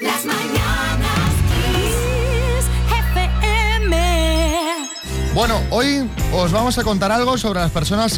Las mañanas Kiss FM. Bueno, hoy os vamos a contar algo sobre las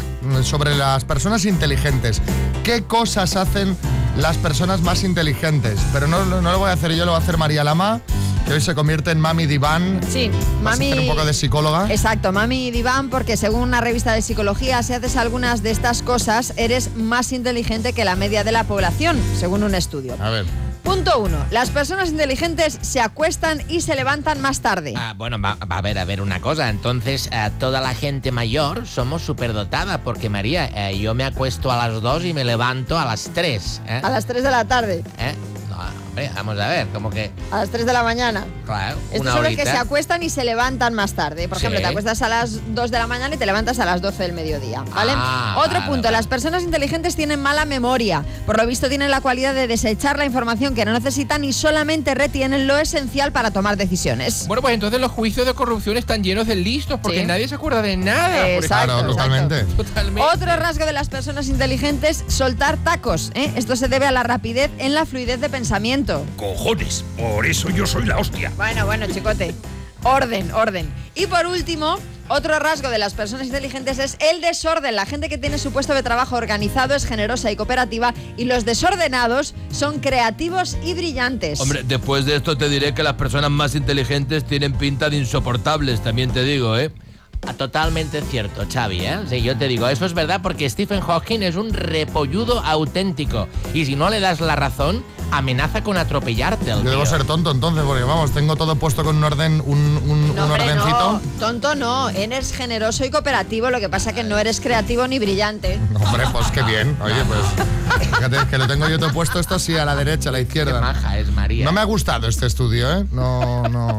personas inteligentes. ¿Qué cosas hacen las personas más inteligentes? Pero no lo voy a hacer yo, lo va a hacer María Lama, que hoy se convierte en Mami Diván. Sí, Vas Mami... a hacer un poco de psicóloga. Exacto, Mami Diván, porque según una revista de psicología, si haces algunas de estas cosas, eres más inteligente que la media de la población, según un estudio. A ver. Punto 1. Las personas inteligentes se acuestan y se levantan más tarde. Bueno, va a ver una cosa. Entonces, toda la gente mayor somos superdotada, porque María, yo me acuesto a las 2 y me levanto a las 3. A las 3 de la tarde. No, hombre, vamos a ver, como que... A las 3 de la mañana. Claro, Estos una son los horita. que se acuestan y se levantan más tarde. Por ejemplo, Sí. te acuestas a las 2 de la mañana y te levantas a las 12 del mediodía, ¿vale? Otro punto, vale. las personas inteligentes tienen mala memoria. Por lo visto tienen la cualidad de desechar la información que no necesitan y solamente retienen lo esencial para tomar decisiones. Bueno, pues entonces los juicios de corrupción están llenos de listos, porque Sí. nadie se acuerda de nada. Exacto, Claro, totalmente. Totalmente. Otro rasgo de las personas inteligentes, soltar tacos. Esto se debe a la rapidez en la fluidez de pensamiento. Cojones, por eso yo soy la hostia. Bueno, chicote. Orden. Y por último, otro rasgo de las personas inteligentes es el desorden. La gente que tiene su puesto de trabajo organizado es generosa y cooperativa, y los desordenados son creativos y brillantes. Hombre, después de esto te diré que las personas más inteligentes tienen pinta de insoportables, también te digo, ¿eh? Totalmente cierto, Xavi, ¿eh? Sí, yo te digo, eso es verdad, porque Stephen Hawking es un repolludo auténtico. Y si no le das la razón, amenaza con atropellarte al Yo debo tío. ser tonto entonces, porque vamos, tengo todo puesto con un orden, un No, hombre, ordencito. no, tonto no, eres generoso y cooperativo, lo que pasa que no eres creativo ni brillante. Hombre, pues qué bien. Oye, pues fíjate que lo tengo yo todo puesto esto así a la derecha, a la Qué izquierda. maja es María. No me ha gustado este estudio, ¿eh? No.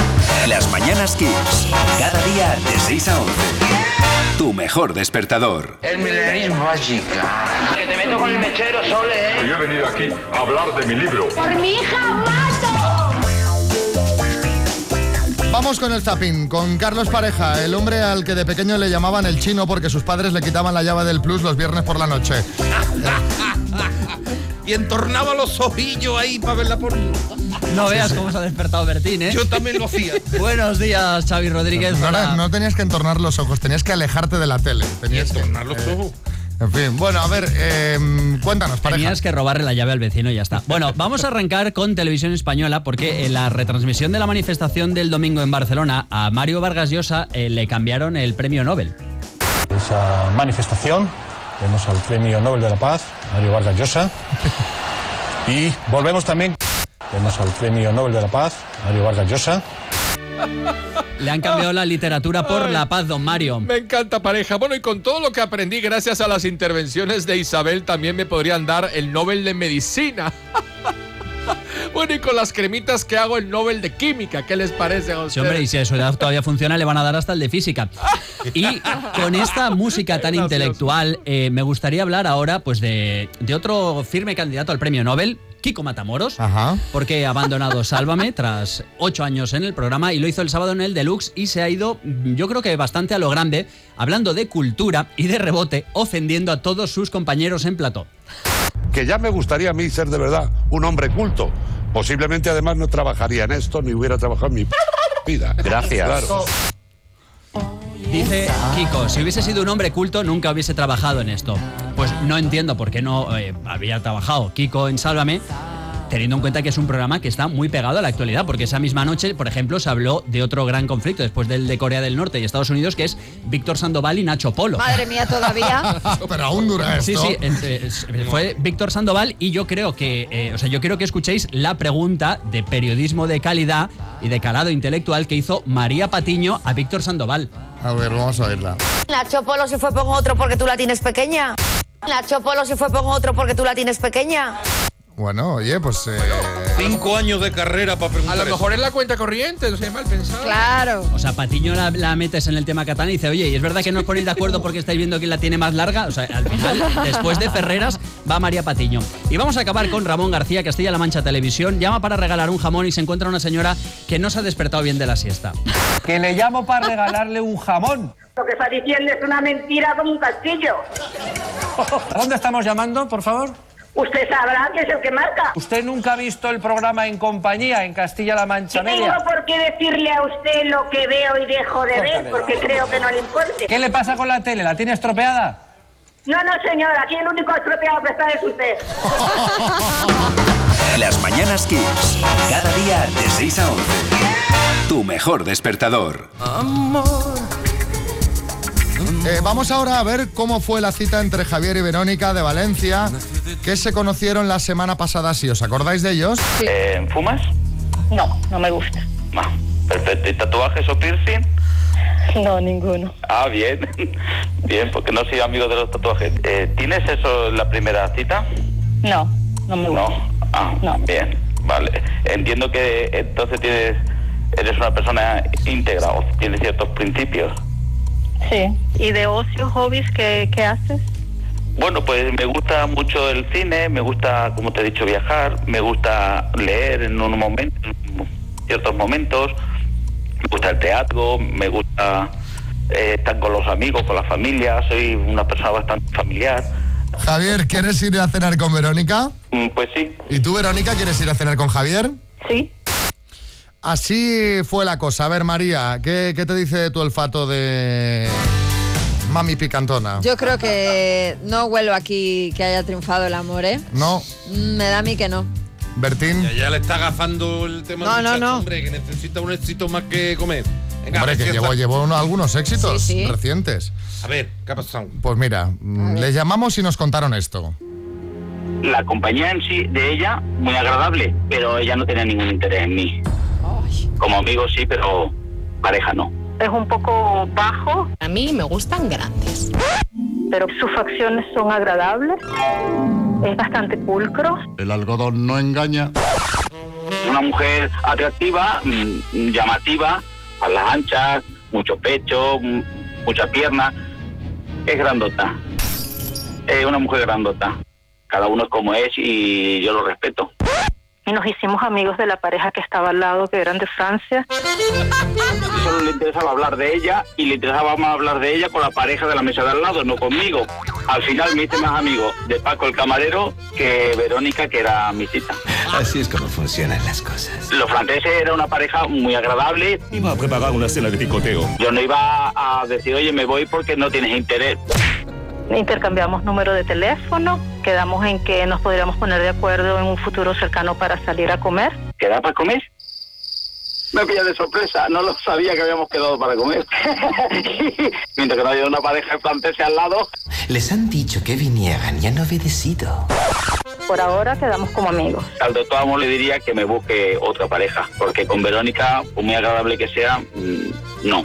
Las mañanas Kiss. Cada día de 6 a 11. Tu mejor despertador. El milenarismo mágica. Que te meto con el mechero, Sole, Yo he venido aquí a hablar de mi libro. Por mi hija mato. Vamos con el zapping, con Carlos Pareja, el hombre al que de pequeño le llamaban el chino porque sus padres le quitaban la llave del Plus los viernes por la noche. Y entornaba los ojillos ahí para verla por mí. No veas cómo se ha despertado Bertín, ¿eh? Yo también lo hacía. Buenos días, Xavi Rodríguez. No tenías que entornar los ojos, tenías que alejarte de la tele. Tenías que Entornar los ojos. En fin, bueno, a ver, cuéntanos, Pareja. Tenías que robarle la llave al vecino y ya está. Bueno, vamos a arrancar con Televisión Española, porque en la retransmisión de la manifestación del domingo en Barcelona, a Mario Vargas Llosa le cambiaron el premio Nobel. Esa manifestación, vemos al Premio Nobel de la Paz, Mario Vargas Llosa, y volvemos también, vemos al Premio Nobel de la Paz, Mario Vargas Llosa. Le han cambiado la literatura por la paz, don Mario. Me encanta, Pareja. Bueno, y con todo lo que aprendí gracias a las intervenciones de Isabel, también me podrían dar el Nobel de Medicina. Bueno, y con las cremitas que hago, el Nobel de Química. ¿Qué les parece a ustedes? Sí, hombre, y si a su edad todavía funciona, le van a dar hasta el de física. Y con esta música tan intelectual, me gustaría hablar ahora pues de otro firme candidato al premio Nobel, Kiko Matamoros, Ajá. porque ha abandonado Sálvame tras 8 años en el programa y lo hizo el sábado en el Deluxe y se ha ido, yo creo que bastante a lo grande, hablando de cultura y de rebote, ofendiendo a todos sus compañeros en plató. Que ya me gustaría a mí ser de verdad un hombre culto. Posiblemente además no trabajaría en esto ni hubiera trabajado en mi vida. Gracias. Claro. Dice Kiko, si hubiese sido un hombre culto nunca hubiese trabajado en esto. Pues no entiendo por qué no había trabajado Kiko en Sálvame, teniendo en cuenta que es un programa que está muy pegado a la actualidad, porque esa misma noche, por ejemplo, se habló de otro gran conflicto después del de Corea del Norte y Estados Unidos, que es Víctor Sandoval y Nacho Polo. Madre mía, todavía. Pero aún dura esto. Sí, fue Víctor Sandoval y yo creo que, yo quiero que escuchéis la pregunta de periodismo de calidad y de calado intelectual que hizo María Patiño a Víctor Sandoval. A ver, vamos a oírla. Nacho Polo se fue con otro porque tú la tienes pequeña. Nacho Polo se fue con otro porque tú la tienes pequeña. Bueno, oye, pues... 5 años de carrera para preguntar. A lo mejor eso. es la cuenta corriente, no sé, mal pensado. Claro. O sea, Patiño la metes en el tema catalán y dice, oye, ¿y es verdad que no os ponéis de acuerdo porque estáis viendo quién la tiene más larga? O sea, al final, después de Ferreras, va María Patiño. Y vamos a acabar con Ramón García, Castilla-La Mancha Televisión. Llama para regalar un jamón y se encuentra una señora que no se ha despertado bien de la siesta. Que le llamo para regalarle un jamón. Lo que está diciendo es una mentira como un castillo. ¿A dónde estamos llamando, por favor? Usted sabrá que es el que marca. ¿Usted nunca ha visto el programa En Compañía en Castilla-La Mancha No Media? tengo por qué decirle a usted lo que veo y dejo de ver, porque creo que no le importe. ¿Qué le pasa con la tele? ¿La tiene estropeada? No, señor, aquí el único estropeado que está es usted. Las Mañanas Kiss. Cada día de 6 a 11. Tu mejor despertador. Vamos ahora a ver cómo fue la cita entre Javier y Verónica de Valencia, que se conocieron la semana pasada, si os acordáis de ellos. ¿Fumas? No me gusta. Ah, perfecto. ¿Y tatuajes o piercing? No, ninguno. Ah, bien. Bien, porque no soy amigo de los tatuajes. ¿Tienes eso en la primera cita? No me gusta. No. Ah, No. Bien, vale. Entiendo que entonces eres una persona íntegra o tienes ciertos principios. Sí. ¿Y de ocio, hobbies, qué haces? Bueno, pues me gusta mucho el cine, me gusta, como te he dicho, viajar, me gusta leer en ciertos momentos, me gusta el teatro, me gusta estar con los amigos, con la familia, soy una persona bastante familiar. Javier, ¿quieres ir a cenar con Verónica? Pues sí. ¿Y tú, Verónica, quieres ir a cenar con Javier? Sí. Así fue la cosa. A ver, María, ¿qué te dice tu olfato de mami picantona? Yo creo que no huelo aquí que haya triunfado el amor, ¿eh? No. Me da a mí que no. Bertín. Ya le está agafando el tema No, del no, muchacho, no. hombre, que necesita un éxito más que comer. Venga, Hombre, que despierta. llevó algunos éxitos Sí. recientes. A ver, ¿qué ha pasado? Pues mira, les llamamos y nos contaron esto. La compañía en sí de ella, muy agradable, pero ella no tenía ningún interés en mí. Como amigo sí, pero pareja no. Es un poco bajo, A mí me gustan grandes. pero sus facciones son agradables. Es bastante pulcro. El algodón no engaña. Una mujer atractiva, llamativa, a las anchas, mucho pecho, mucha pierna. Es grandota. Es una mujer grandota. Cada uno es como es y yo lo respeto. Y nos hicimos amigos de la pareja que estaba al lado, que eran de Francia. Solo le interesaba hablar de ella y le interesaba más hablar de ella con la pareja de la mesa de al lado, no conmigo. Al final me hice más amigo de Paco el camarero que Verónica, que era mi cita. Así es como funcionan las cosas. Los franceses era una pareja muy agradable. Iba a preparar una cena de picoteo. Yo no iba a decir, oye, me voy porque no tienes interés. Intercambiamos número de teléfono, quedamos en que nos podríamos poner de acuerdo en un futuro cercano para salir a comer. ¿Queda para comer? Me pilla de sorpresa, no lo sabía que habíamos quedado para comer. Mientras que no había una pareja de franceses al lado. Les han dicho que vinieran y han obedecido. Por ahora quedamos como amigos. Al doctor Amo le diría que me busque otra pareja, porque con Verónica, por muy agradable que sea, no.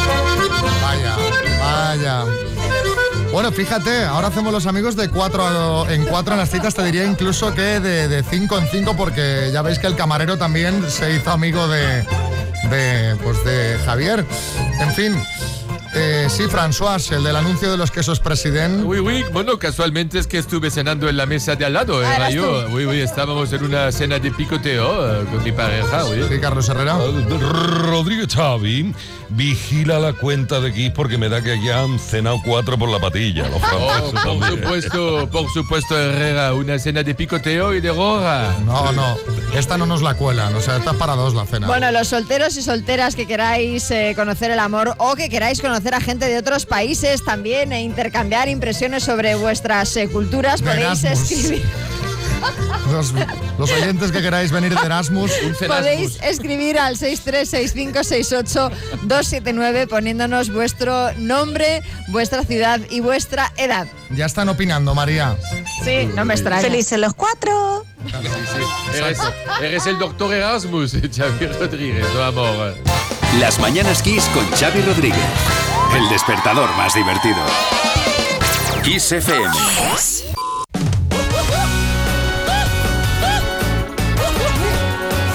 Vaya. Bueno, fíjate, ahora hacemos los amigos de 4 en 4 en las citas, te diría incluso que de 5 en 5, porque ya veis que el camarero también se hizo amigo de Javier. En fin, sí, François, el del anuncio de los quesos President. Uy, bueno, casualmente es que estuve cenando en la mesa de al lado, era yo. Uy, estábamos en una cena de picoteo con mi pareja, uy. Sí, Carlos Herrera. Rodrigo Xavi, vigila la cuenta de Kiss porque me da que ya han cenado 4 por la patilla, los franceses también. Por supuesto, Herrera, una cena de picoteo y de gorra. No, esta no nos la cuelan, o sea, esta es para 2 la cena. Bueno, los solteros y solteras que queráis conocer el amor o que queráis conocer a gente de otros países también e intercambiar impresiones sobre vuestras culturas, De podéis Erasmus. escribir. Los oyentes que queráis venir de Erasmus. Podéis escribir al 636568279 poniéndonos vuestro nombre, vuestra ciudad y vuestra edad. Ya están opinando, María. Sí, no me extraña. Felices los 4. Eres el doctor Erasmus, Xavi Rodríguez, no, amor. Las Mañanas Kiss con Xavi Rodríguez. El despertador más divertido. Kiss FM.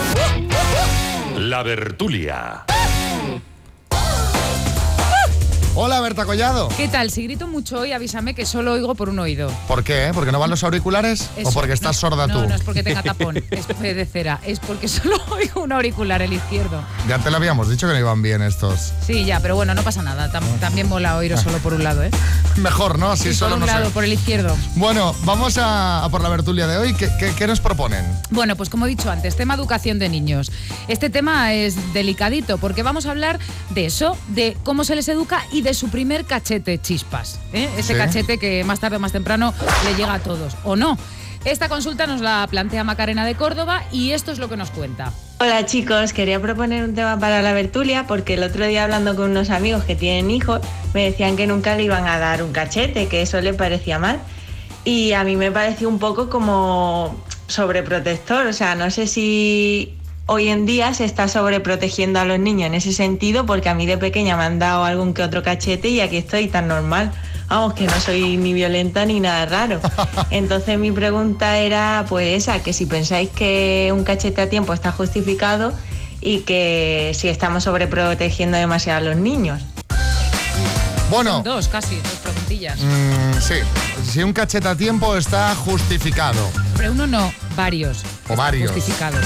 La Vertulia. Hola, Berta Collado. ¿Qué tal? Si grito mucho hoy, avísame que solo oigo por un oído. ¿Por qué? ¿Porque no van los auriculares? Eso, ¿O porque estás sorda tú? No es porque tenga tapón, es de cera. Es porque solo oigo un auricular, el izquierdo. Ya te lo habíamos dicho que no iban bien estos. Sí, ya, pero bueno, no pasa nada. También mola oíros solo por un lado, ¿eh? Mejor, ¿no? Así sí, solo por un no lado, sé. por el izquierdo. Bueno, vamos a por la tertulia de hoy. ¿Qué nos proponen? Bueno, pues como he dicho antes, tema educación de niños. Este tema es delicadito porque vamos a hablar de eso, de cómo se les educa y de su primer cachete chispas. Ese cachete que más tarde o más temprano le llega a todos, ¿o no? Esta consulta nos la plantea Macarena de Córdoba y esto es lo que nos cuenta. Hola chicos, quería proponer un tema para la tertulia porque el otro día hablando con unos amigos que tienen hijos me decían que nunca le iban a dar un cachete, que eso les parecía mal. Y a mí me pareció un poco como sobreprotector, o sea, no sé si hoy en día se está sobreprotegiendo a los niños en ese sentido, porque a mí de pequeña me han dado algún que otro cachete y aquí estoy tan normal. Vamos, que no soy ni violenta ni nada raro. Entonces mi pregunta era pues esa, que si pensáis que un cachete a tiempo está justificado y que si estamos sobreprotegiendo demasiado a los niños. Bueno. Son dos preguntillas. Sí, si un cachete a tiempo está justificado. Pero uno no, varios. O varios. Justificados.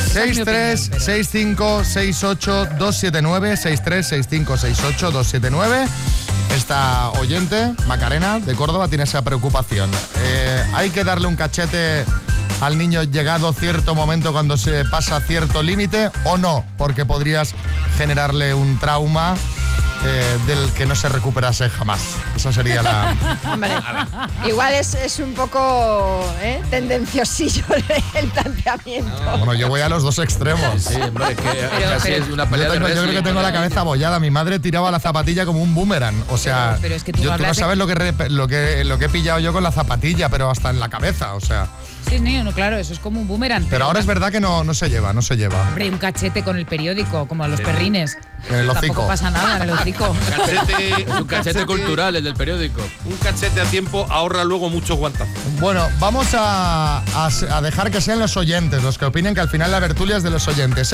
6365279, 636568279. Esta oyente, Macarena, de Córdoba, tiene esa preocupación. ¿Hay que darle un cachete al niño llegado cierto momento cuando se pasa cierto límite o no? Porque podrías generarle un trauma del que no se recuperase jamás. Esa sería la... Hombre, igual es un poco tendenciosillo el planteamiento. Bueno, yo voy a los dos extremos. Sí, hombre, que casi es una pelea yo creo que tengo la cabeza abollada. Mi madre tiraba la zapatilla como un boomerang. O sea, pero es que tú tú no sabes lo que he pillado yo con la zapatilla, pero hasta en la cabeza, o sea... Sí, no, claro, eso es como un boomerang. Pero ahora es verdad que no se lleva. Hombre, un cachete con el periódico, como a los perrines. En el hocico. Tampoco pasa nada en el hocico. Es un cachete cultural, el del periódico. Un cachete a tiempo ahorra luego muchos guantazos. Bueno, vamos a dejar que sean los oyentes los que opinen, que al final la tertulia es de los oyentes.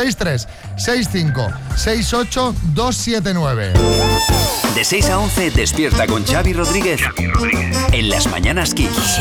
636568279. De 6 a 11 despierta con Xavi Rodríguez. En Las Mañanas Kiss.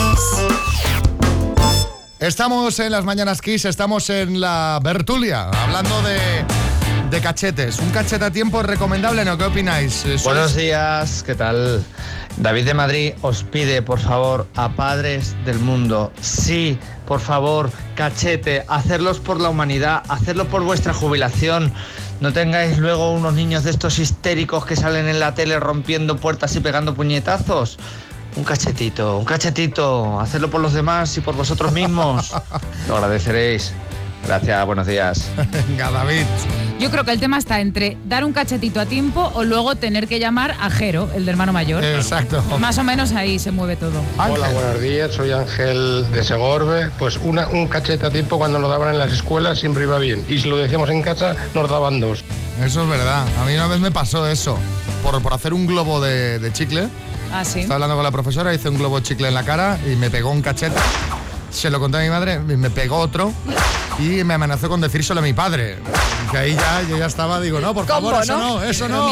Estamos en Las Mañanas Kiss, estamos en la tertulia, hablando de cachetes. ¿Un cachete a tiempo es recomendable, no? ¿Qué opináis? Buenos días, ¿qué tal? David de Madrid os pide, por favor, a padres del mundo, sí, por favor, cachete, hacerlos por la humanidad, hacerlo por vuestra jubilación. No tengáis luego unos niños de estos histéricos que salen en la tele rompiendo puertas y pegando puñetazos. Un cachetito, hacerlo por los demás y por vosotros mismos. Lo agradeceréis. Gracias, buenos días. Venga, David. Yo creo que el tema está entre dar un cachetito a tiempo o luego tener que llamar a Jero, el de hermano mayor. Exacto. Más o menos ahí se mueve todo. Hola, buenos días, soy Ángel de Segorbe. Pues un cachete a tiempo cuando lo daban en las escuelas siempre iba bien. Y si lo decíamos en casa, nos daban dos. Eso es verdad. A mí una vez me pasó eso. Por hacer un globo de chicle. Ah, sí. Estaba hablando con la profesora, hice un globo de chicle en la cara y me pegó un cachete. Se lo conté a mi madre, y me pegó otro y me amenazó con decírselo a mi padre. Que ahí yo ya estaba, digo, no, por favor, eso no.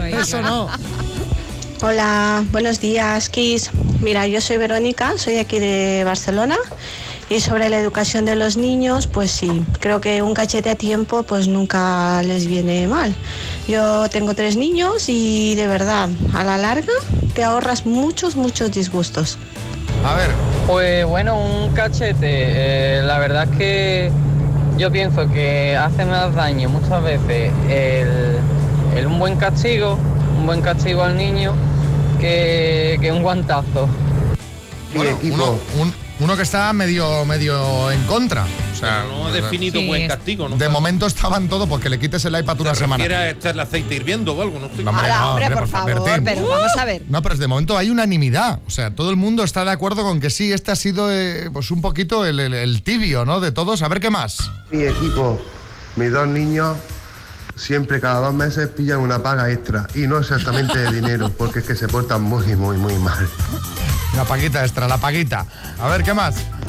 Hola, buenos días, Kiss. Mira, yo soy Verónica, soy aquí de Barcelona. Y sobre la educación de los niños, pues sí, creo que un cachete a tiempo pues nunca les viene mal. Yo tengo 3 niños y de verdad, a la larga te ahorras muchos disgustos. A ver. Pues bueno, un cachete, la verdad es que yo pienso que hace más daño muchas veces un buen castigo al niño que un guantazo. Bueno, uno que está medio en contra. O sea, pero no ha definido buen castigo, ¿no? De momento estaban todos porque le quites el iPad una semana. ¿Quiere echarle aceite hirviendo o algo? No estoy... Hombre, por favor, pero vamos a ver. No, pero de momento hay unanimidad. O sea, todo el mundo está de acuerdo con que sí, este ha sido pues un poquito el tibio, ¿no? De todos. A ver qué más. Mi equipo, mis 2 niños, siempre cada 2 meses pillan una paga extra. Y no exactamente de dinero, porque es que se portan muy mal. La paguita extra, la paguita. A ver, ¿qué más?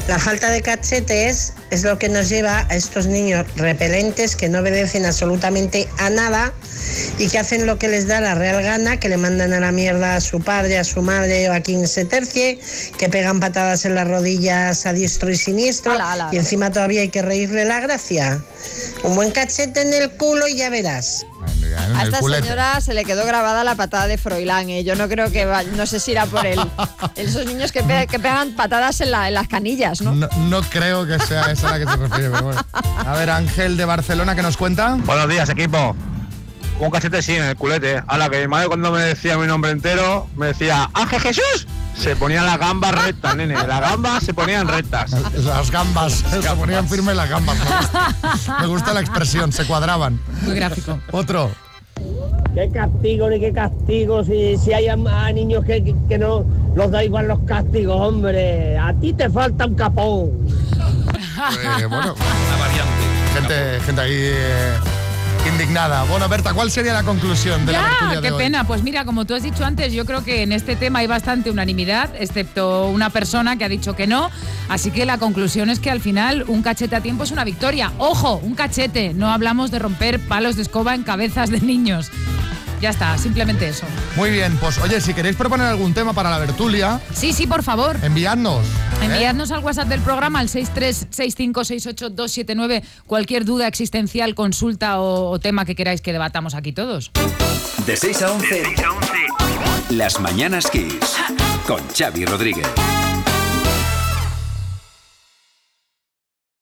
La falta de cachetes es lo que nos lleva a estos niños repelentes que no obedecen absolutamente a nada y que hacen lo que les da la real gana, que le mandan a la mierda a su padre, a su madre o a quien se tercie, que pegan patadas en las rodillas a diestro y siniestro y encima todavía hay que reírle la gracia. Un buen cachete en el culo y ya verás. A esta señora se le quedó grabada la patada de Froilán, ¿eh? Yo no creo que no sé si era por esos niños que pegan patadas en las canillas, ¿no? No creo que sea esa a la que se refiere, pero bueno. A ver, Ángel de Barcelona, ¿qué nos cuenta? Buenos días, equipo. Un cachete sí en el culete. A la que mi madre cuando me decía mi nombre entero, me decía ¡Ángel Jesús! Se ponían las gambas rectas, nene. Las gambas se ponían rectas. Las gambas. Se ponían firmes las gambas. Me gusta la expresión, se cuadraban. Muy gráfico. Otro. ¿Qué castigo ni qué castigo? Si hay a niños que no los da igual los castigos, hombre. A ti te falta un capón. Bueno, una variante. Gente ahí indignada. Bueno, Berta, ¿cuál sería la conclusión de la tertulia de hoy? Qué pena. Pues mira, como tú has dicho antes, yo creo que en este tema hay bastante unanimidad, excepto una persona que ha dicho que no. Así que la conclusión es que al final un cachete a tiempo es una victoria. ¡Ojo! Un cachete. No hablamos de romper palos de escoba en cabezas de niños. Ya está, simplemente eso. Muy bien, pues oye, si queréis proponer algún tema para la tertulia... Sí, por favor. Enviadnos. Enviadnos al WhatsApp del programa al 636568279 cualquier duda existencial, consulta o tema que queráis que debatamos aquí todos. De 6 a 11, Las Mañanas Kiss, con Xavi Rodríguez.